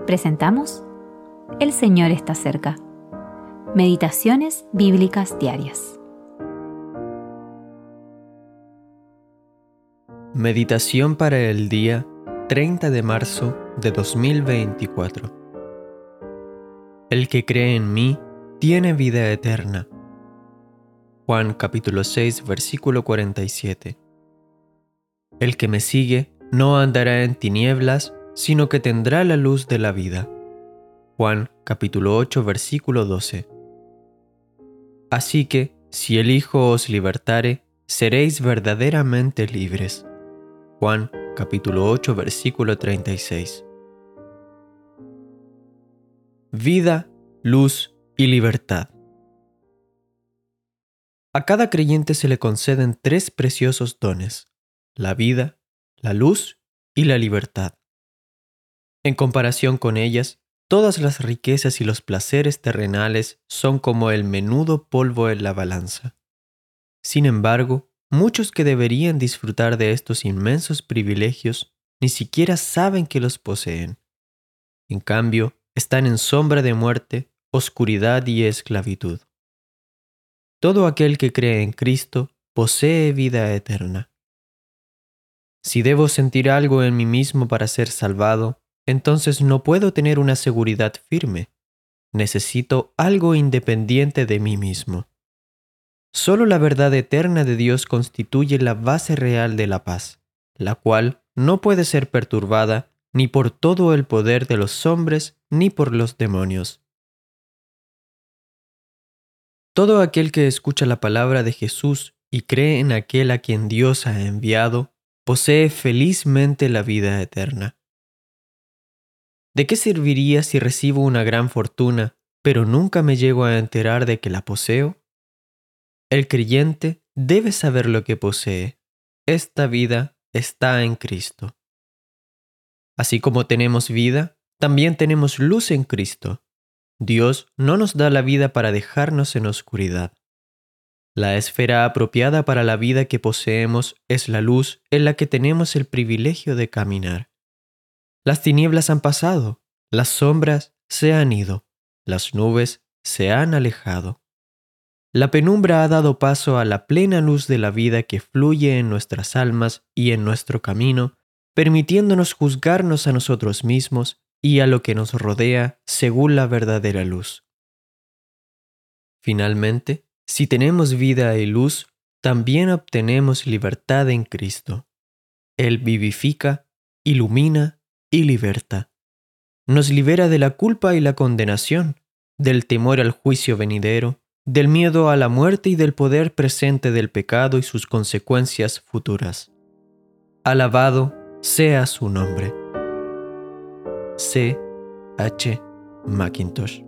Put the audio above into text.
Presentamos El Señor está cerca. Meditaciones bíblicas diarias. Meditación para el día 30 de marzo de 2024. El que cree en mí tiene vida eterna. Juan capítulo 6, versículo 47. El que me sigue no andará en tinieblas, sino que tendrá la luz de la vida. Juan capítulo 8, versículo 12. Así que, si el Hijo os libertare, seréis verdaderamente libres. Juan capítulo 8, versículo 36. Vida, luz y libertad. A cada creyente se le conceden tres preciosos dones: la vida, la luz y la libertad. En comparación con ellas, todas las riquezas y los placeres terrenales son como el menudo polvo en la balanza. Sin embargo, muchos que deberían disfrutar de estos inmensos privilegios ni siquiera saben que los poseen. En cambio, están en sombra de muerte, oscuridad y esclavitud. Todo aquel que cree en Cristo posee vida eterna. Si debo sentir algo en mí mismo para ser salvado, entonces no puedo tener una seguridad firme. Necesito algo independiente de mí mismo. Solo la verdad eterna de Dios constituye la base real de la paz, la cual no puede ser perturbada ni por todo el poder de los hombres ni por los demonios. Todo aquel que escucha la palabra de Jesús y cree en aquel a quien Dios ha enviado, posee felizmente la vida eterna. ¿De qué serviría si recibo una gran fortuna, pero nunca me llego a enterar de que la poseo? El creyente debe saber lo que posee. Esta vida está en Cristo. Así como tenemos vida, también tenemos luz en Cristo. Dios no nos da la vida para dejarnos en oscuridad. La esfera apropiada para la vida que poseemos es la luz en la que tenemos el privilegio de caminar. Las tinieblas han pasado, las sombras se han ido, las nubes se han alejado. La penumbra ha dado paso a la plena luz de la vida que fluye en nuestras almas y en nuestro camino, permitiéndonos juzgarnos a nosotros mismos y a lo que nos rodea según la verdadera luz. Finalmente, si tenemos vida y luz, también obtenemos libertad en Cristo. Él vivifica, ilumina y liberta. Nos libera de la culpa y la condenación, del temor al juicio venidero, del miedo a la muerte y del poder presente del pecado y sus consecuencias futuras. Alabado sea su nombre. C. H. Mackintosh.